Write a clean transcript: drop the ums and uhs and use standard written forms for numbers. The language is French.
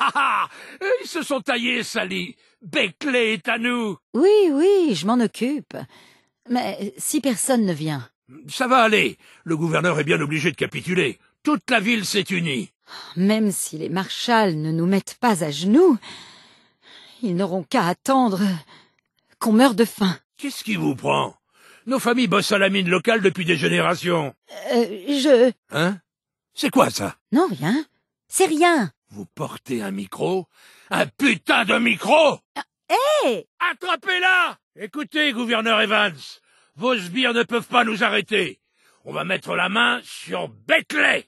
ah! Ils se sont taillés, Sally. Beckley est à nous. Oui, oui, je m'en occupe. Mais si personne ne vient... Ça va aller. Le gouverneur est bien obligé de capituler. Toute la ville s'est unie. Même si les marshals ne nous mettent pas à genoux, ils n'auront qu'à attendre qu'on meure de faim. Qu'est-ce qui vous prend? Nos familles bossent à la mine locale depuis des générations. Hein? C'est quoi ça? Non, rien. C'est rien. Vous portez un micro? Un putain de micro! Hé! Attrapez-la! Écoutez, gouverneur Evans, vos sbires ne peuvent pas nous arrêter. On va mettre la main sur Beckley!